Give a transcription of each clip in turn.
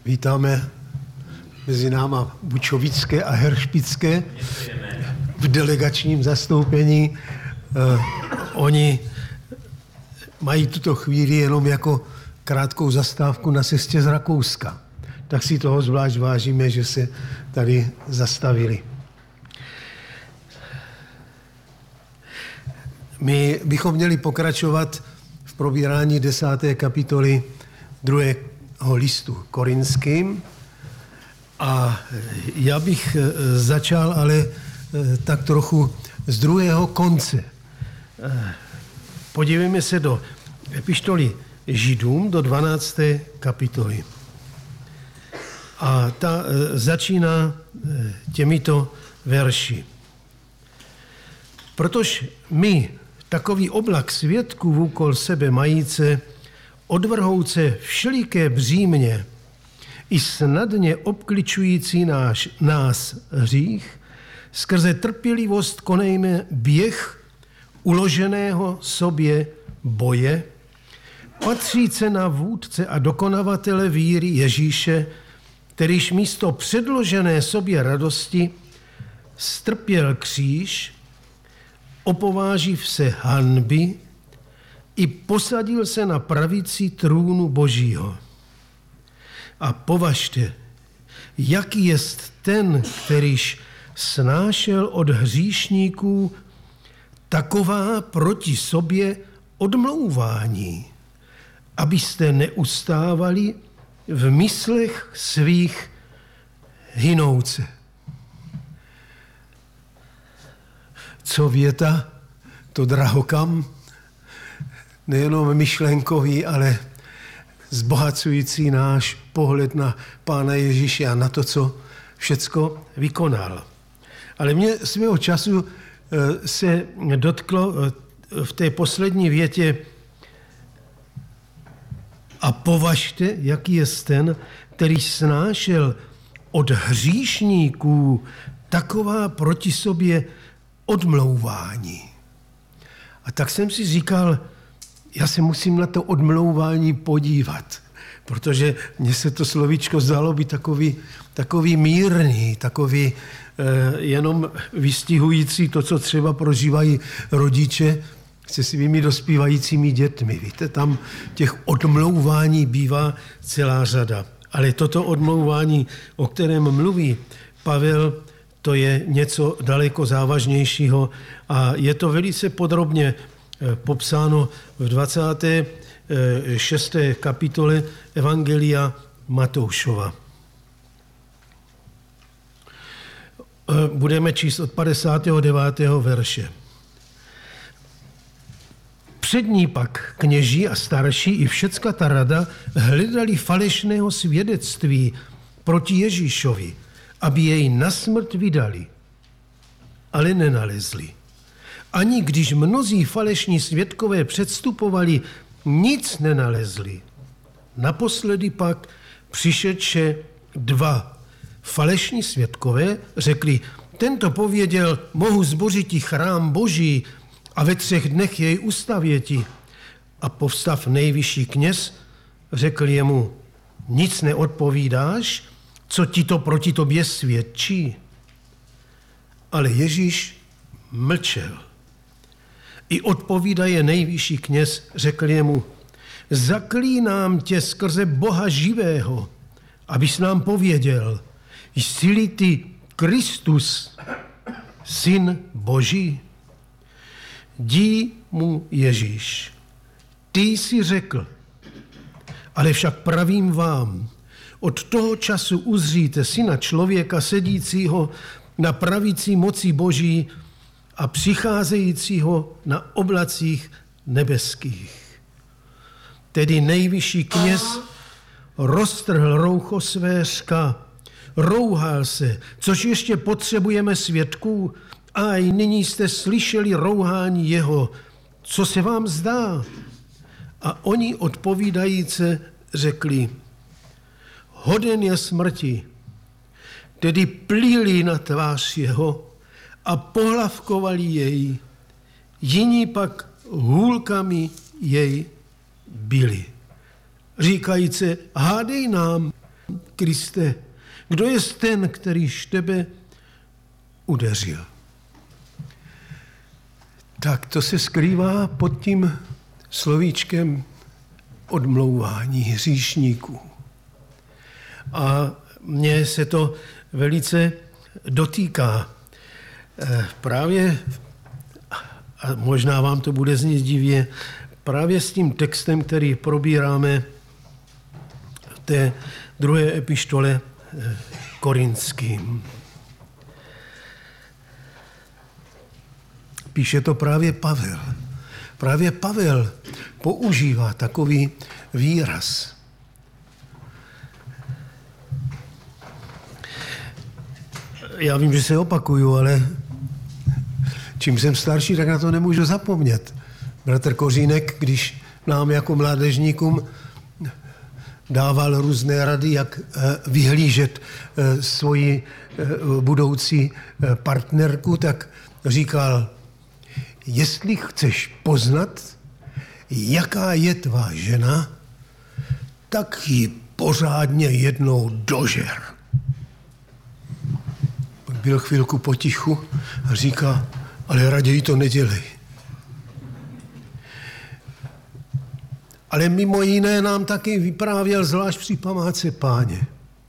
Vítáme mezi náma bučovické a heršpické v delegačním zastoupení. Oni mají tuto chvíli jenom jako krátkou zastávku na cestě z Rakouska. Tak si toho zvlášť vážíme, že se tady zastavili. My bychom měli pokračovat v probírání 10. kapitoly 2. listu Korinským. A já bych začal ale tak trochu z druhého konce. Podívejme se do epištoly Židům, do 12. kapitoly. A ta začíná těmito verši. Protože my, takový oblak svědků vůkol sebe majíce, odvrhouce všeliké břímě i snadně obkličující nás hřích, skrze trpělivost konejme běh uloženého sobě boje, patříce na vůdce a dokonavatele víry Ježíše, kterýž místo předložené sobě radosti strpěl kříž, opováživ se hanby i posadil se na pravici trůnu Božího. A považte, jaký jest ten, kterýž snášel od hříšníků taková proti sobě odmlouvání, abyste neustávali v myslech svých hynouce. Co věta, to drahokam, nejenom myšlenkový, ale zbohacující náš pohled na Pána Ježíše a na to, co všecko vykonal. Ale mě svého času se dotklo v té poslední větě a považte, jaký je ten, který snášel od hříšníků taková proti sobě odmlouvání. A tak jsem si říkal, já se musím na to odmlouvání podívat, protože mně se to slovíčko zdalo být takový mírný, takový jenom vystihující to, co třeba prožívají rodiče se svými dospívajícími dětmi. Víte, tam těch odmlouvání bývá celá řada. Ale toto odmlouvání, o kterém mluví Pavel, to je něco daleko závažnějšího a je to velice podrobně popsáno v 26. kapitole Evangelia Matoušova. Budeme číst od 59. verše. Před ní pak kněží a starší i všecka ta rada hledali falešného svědectví proti Ježíšovi, aby jej na smrt vydali, ale nenalezli. Ani když mnozí falešní svědkové předstupovali, nic nenalezli. Naposledy pak přišedše 2 falešní svědkové, řekli, tento pověděl, mohu zbořiti chrám Boží a ve 3 dnech jej ustavěti. A povstav nejvyšší kněz, řekl jemu, nic neodpovídáš, co ti to proti tobě svědčí? Ale Ježíš mlčel. I odpovídaje nejvyšší kněz, řekl jemu, zaklínám tě skrze Boha živého, abys nám pověděl, jsi-li ty Kristus, syn Boží? Dí mu Ježíš, ty jsi řekl, ale však pravím vám, od toho času uzříte syna člověka sedícího na pravici moci Boží a přicházejícího na oblacích nebeských. Tedy nejvyšší kněz roztrhl roucho své, řka, rouhal se, což ještě potřebujeme svědků, a i nyní jste slyšeli rouhání jeho, co se vám zdá? A oni odpovídajíce řekli, hoden je smrti, tedy plíli na tvář jeho a pohlavkovali jej, jiní pak hůlkami jej bili. Říkajíce, hádej nám, Kriste, kdo je ten, kterýž tebe udeřil? Tak to se skrývá pod tím slovíčkem odmlouvání hříšníků. A mně se to velice dotýká. Právě, a možná vám to bude znít divně, právě s tím textem, který probíráme v té druhé epištole Korinským. Píše to právě Pavel. Právě Pavel používá takový výraz. Já vím, že se opakuju, ale čím jsem starší, tak na to nemůžu zapomnět. Bratr Kořínek, když nám jako mládežníkům dával různé rady, jak vyhlížet svoji budoucí partnerku, tak říkal, jestli chceš poznat, jaká je tvá žena, tak ji pořádně jednou dožer. Pak byl chvilku potichu a říká, ale raději to nedělej. Ale mimo jiné nám taky vyprávěl, zvlášť při památce Páně,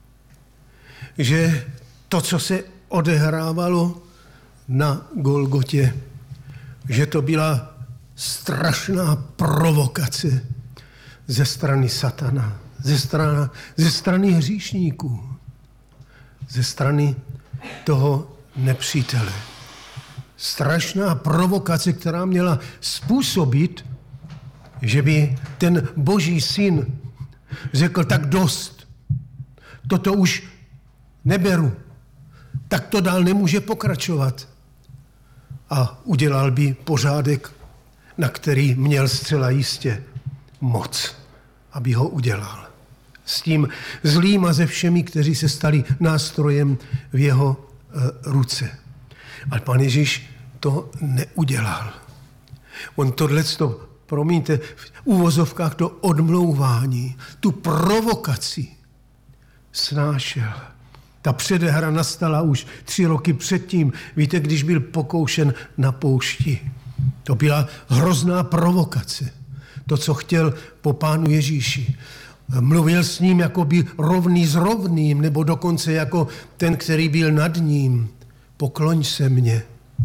že to, co se odehrávalo na Golgotě, že to byla strašná provokace ze strany satana, ze strany hříšníků, ze strany toho nepřítele. Strašná provokace, která měla způsobit, že by ten Boží syn řekl, tak dost, toto už neberu, tak to dál nemůže pokračovat. A udělal by pořádek, na který měl zcela jistě moc, aby ho udělal. S tím zlým a se všemi, kteří se stali nástrojem v jeho ruce. Ale Pán Ježíš to neudělal. On tohleto, promiňte, v úvozovkách to odmlouvání, tu provokaci snášel. Ta předehra nastala už 3 roky předtím, víte, když byl pokoušen na poušti. To byla hrozná provokace. To, co chtěl po Pánu Ježíši. Mluvil s ním jako by rovný s rovným, nebo dokonce jako ten, který byl nad ním. Pokloň se mně.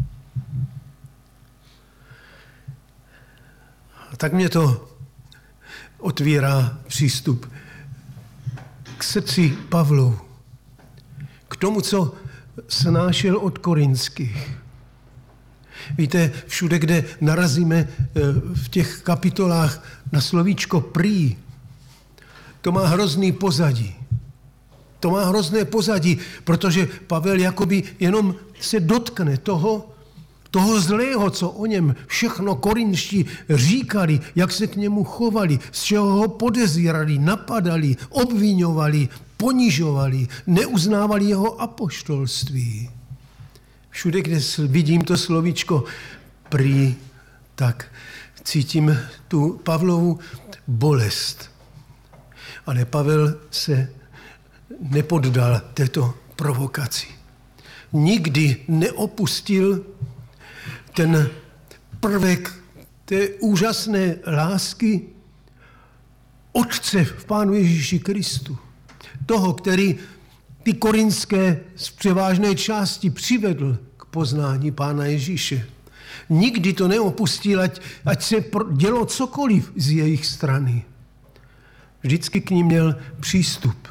A tak mě to otvírá přístup k srdci Pavlu. K tomu, co snášel od Korinských. Víte, všude, kde narazíme v těch kapitolách na slovíčko prý, to má hrozný pozadí. To má hrozné pozadí, protože Pavel jakoby jenom se dotkne toho zlého, co o něm všechno korinští říkali, jak se k němu chovali, z čeho ho podezírali, napadali, obviňovali, ponižovali, neuznávali jeho apoštolství. Všude, kde vidím to slovíčko prý, tak cítím tu Pavlovu bolest. Ale Pavel se nepoddal této provokaci. Nikdy neopustil ten prvek té úžasné lásky Otce v Pánu Ježíši Kristu. Toho, který ty korinské z převážné části přivedl k poznání Pána Ježíše. Nikdy to neopustil, ať se dělo cokoliv z jejich strany. Vždycky k ním měl přístup.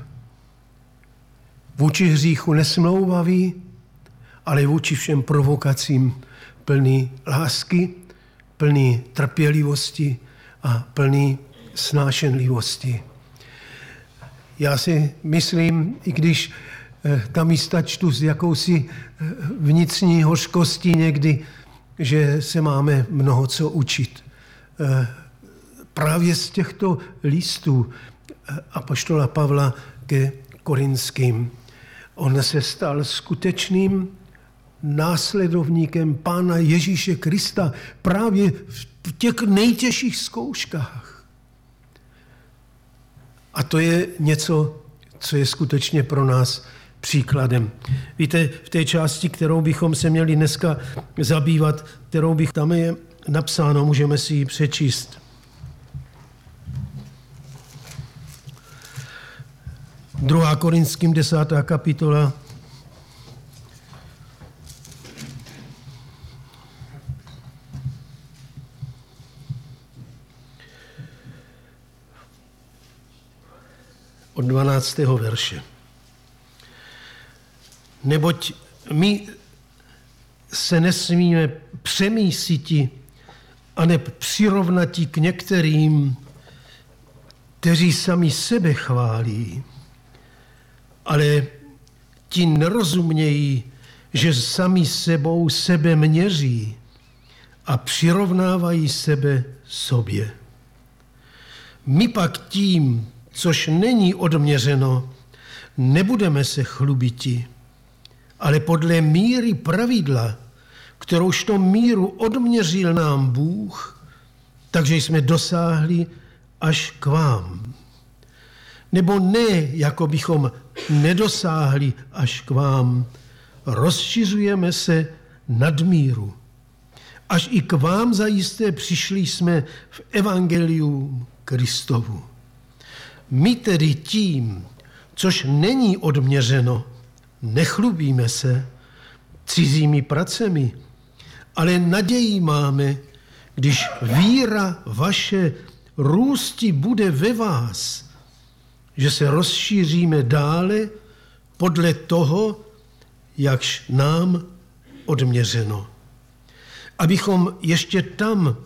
Vůči hříchu nesmlouvavý, ale vůči všem provokacím plný lásky, plný trpělivosti a plný snášenlivosti. Já si myslím, i když ta místa čtu s jakousi vnitřní hořkostí někdy, že se máme mnoho co učit. Právě z těchto listů apoštola Pavla ke Korinským. On se stal skutečným následovníkem Pána Ježíše Krista právě v těch nejtěžších zkouškách. A to je něco, co je skutečně pro nás příkladem. Víte, v té části, kterou bychom se měli dneska zabývat, tam je napsáno, můžeme si ji přečíst. Druhá Korinským 10. kapitola. Od 12. verše. Neboť my se nesmíme přemísiti a ne přirovnati k některým, kteří sami sebe chválí, ale ti nerozumějí, že sami sebou sebe měří a přirovnávají sebe sobě. My pak tím, což není odměřeno, nebudeme se chlubiti, ale podle míry pravidla, kterouž to míru odměřil nám Bůh, takže jsme dosáhli až k vám. Nebo ne, jako bychom nedosáhli až k vám, rozšiřujeme se nadmíru. Až i k vám zajisté přišli jsme v evangeliu Kristovu. My tedy tím, což není odměřeno, nechlubíme se cizími pracemi, ale naději máme, když víra vaše růsti bude ve vás, že se rozšíříme dále podle toho, jakž nám odměřeno. Abych ještě tam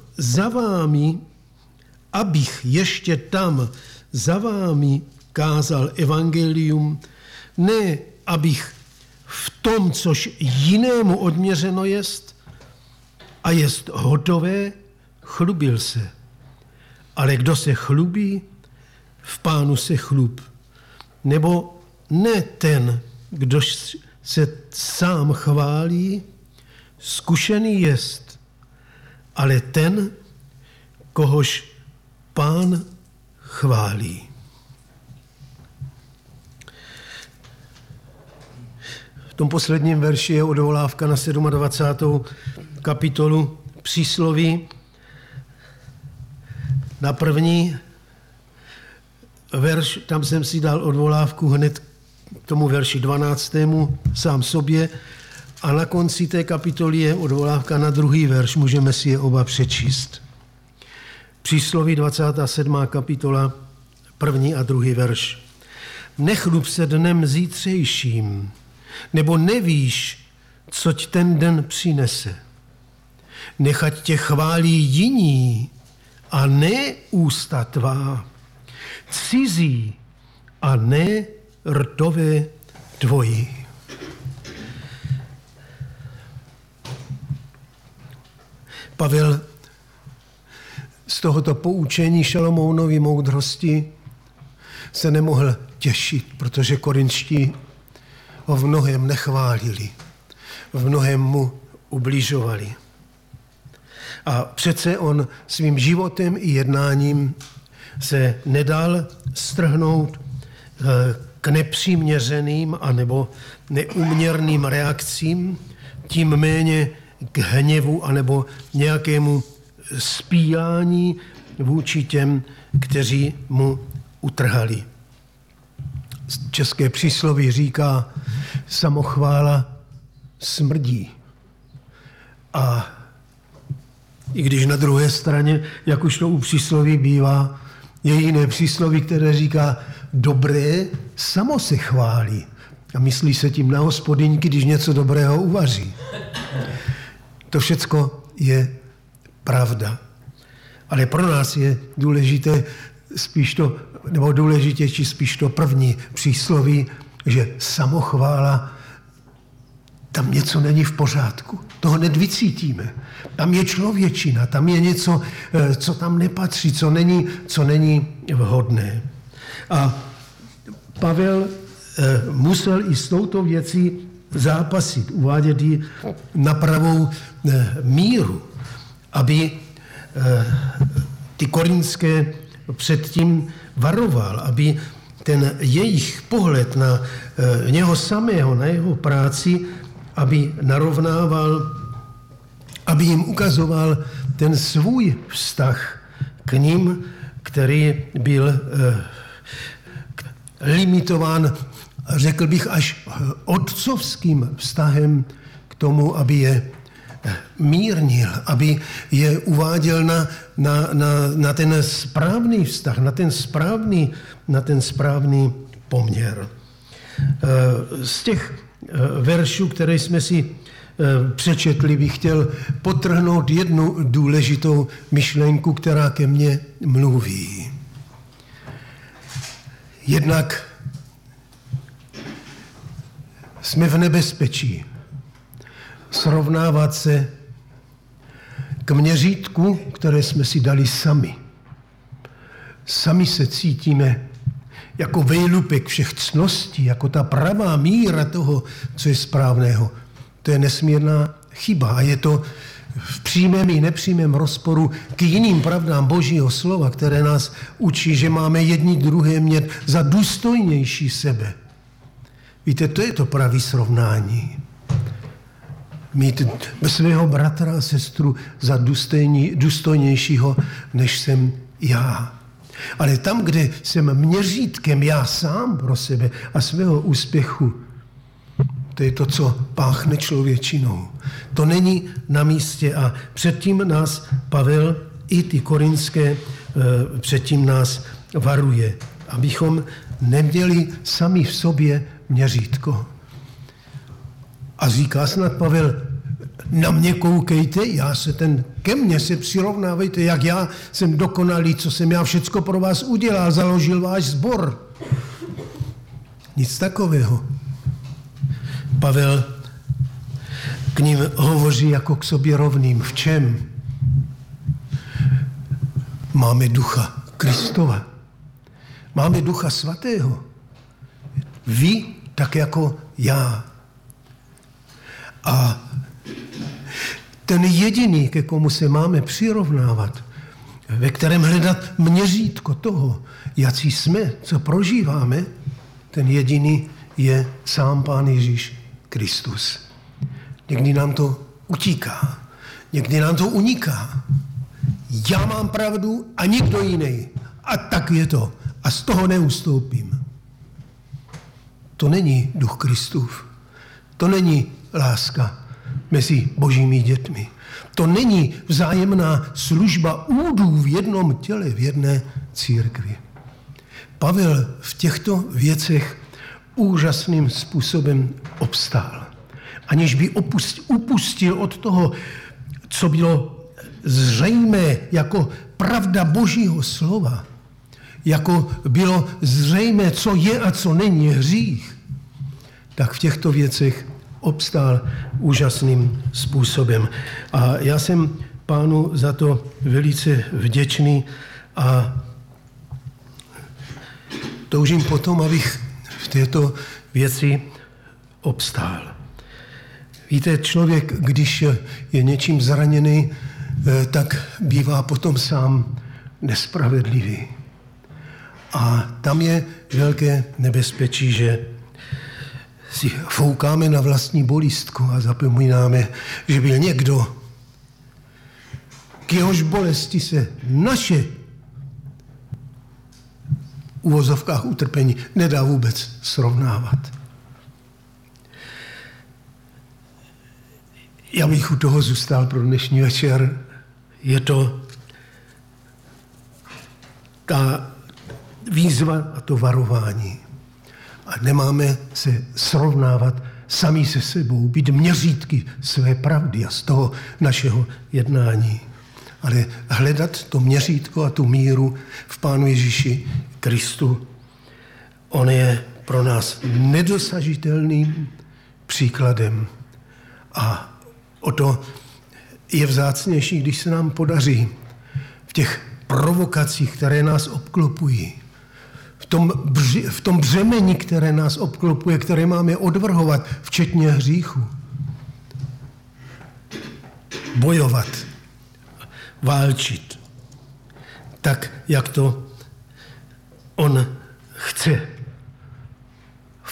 za vámi kázal evangelium, ne abych v tom, což jinému odměřeno jest a jest hotové, chlubil se. Ale kdo se chlubí, v Pánu se chlub. Nebo ne ten, kdo se sám chválí, zkušený jest, ale ten, kohož Pán chválí. V tom posledním verši je odvolávka na 27. kapitolu přísloví. Na první verš, tam jsem si dal odvolávku hned k tomu verši 12. sám sobě, a na konci té kapitoly je odvolávka na druhý verš, můžeme si je oba přečíst. Přísloví 27. kapitola, první a druhý verš. Nechlup se dnem zítřejším, nebo nevíš, co ti ten den přinese. Nechať tě chválí jiní a ne ústa tvá, cizí a ne rtové tvoji. Pavel z tohoto poučení Šalomounovy moudrosti se nemohl těšit, protože korinští ho v mnohém nechválili, v mnohém mu ubližovali. A přece on svým životem i jednáním se nedal strhnout k nepřiměřeným anebo neuměrným reakcím, tím méně k hněvu anebo nějakému spílání vůči těm, kteří mu utrhali. České přísloví říká, samochvála smrdí. A i když na druhé straně, jak už to u přísloví bývá, je jiné přísloví, které říká, dobré samo se chválí. A myslí se tím na hospodyňky, když něco dobrého uvaří. To všecko je pravda. Ale pro nás je důležité spíš to, nebo důležitější spíš to první přísloví, že samochvála, tam něco není v pořádku. Toho nevycítíme. Tam je člověčina, tam je něco, co tam nepatří, co není vhodné. A Pavel musel i s touto věcí zápasit, uvádět ji na pravou míru, aby ty korinské předtím varoval, aby ten jejich pohled na něho samého, na jeho práci, aby narovnával, aby jim ukazoval ten svůj vztah k ním, který byl limitován, řekl bych, až otcovským vztahem k tomu, aby je mírnil, aby je uváděl na ten správný vztah, na ten správný poměr. Z těch veršů, které jsme si přečetli, bych chtěl podtrhnout jednu důležitou myšlenku, která ke mně mluví. Jednak jsme v nebezpečí srovnávat se k měřítku, které jsme si dali sami. Sami se cítíme jako vejlupek všech ctností, jako ta pravá míra toho, co je správného. To je nesmírná chyba a je to v přímém i nepřímém rozporu k jiným pravdám Božího slova, které nás učí, že máme jedni druhé mět za důstojnější sebe. Víte, to je to pravý srovnání. Mít svého bratra a sestru za důstojnějšího, než jsem já. Ale tam, kde jsem měřítkem já sám pro sebe a svého úspěchu, to je to, co páchne člověčinou. To není na místě a předtím nás Pavel i ty korinské předtím nás varuje, abychom neměli sami v sobě měřítko. A říká snad Pavel, na mě koukejte, ke mně se přirovnávejte, jak já jsem dokonalý, co jsem já všecko pro vás udělal, založil váš sbor. Nic takového. Pavel k ním hovoří jako k sobě rovným. V čem? Máme ducha Kristova. Máme ducha svatého. Vy tak jako já. A ten jediný, ke komu se máme přirovnávat, ve kterém hledat měřítko toho, jací jsme, co prožíváme, ten jediný je sám Pán Ježíš Kristus. Někdy nám to utíká, někdy nám to uniká. Já mám pravdu a nikdo jiný. A tak je to. A z toho neustoupím. To není duch Kristův. To není láska mezi božími dětmi. To není vzájemná služba údů v jednom těle, v jedné církvi. Pavel v těchto věcech úžasným způsobem obstál. Aniž by upustil od toho, co bylo zřejmé jako pravda Božího slova, jako bylo zřejmé, co je a co není hřích, tak v těchto věcech obstál úžasným způsobem. A já jsem Pánu za to velice vděčný a toužím potom, abych v této věci obstál. Víte, člověk, když je něčím zraněný, tak bývá potom sám nespravedlivý. A tam je velké nebezpečí, že si foukáme na vlastní bolístku a zapomínáme, že byl někdo, k jehož bolesti se naše uvozovkách utrpení nedá vůbec srovnávat. Já bych u toho zůstal pro dnešní večer. Je to ta výzva a to varování. A nemáme se srovnávat sami se sebou, být měřítky své pravdy a z toho našeho jednání. Ale hledat to měřítko a tu míru v Pánu Ježíši Kristu. On je pro nás nedosažitelným příkladem. A o to je vzácnější, když se nám podaří v těch provokacích, které nás obklopují, v tom břemeni, které nás obklopuje, které máme odvrhovat, včetně hříchu. Bojovat, válčit, tak, jak to on chce.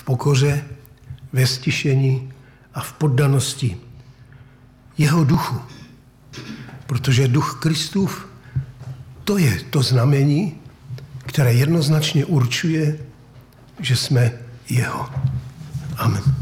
pokoře, ve stišení a v poddanosti jeho duchu. Protože duch Kristův, to je to znamení, které jednoznačně určuje, že jsme jeho. Amen.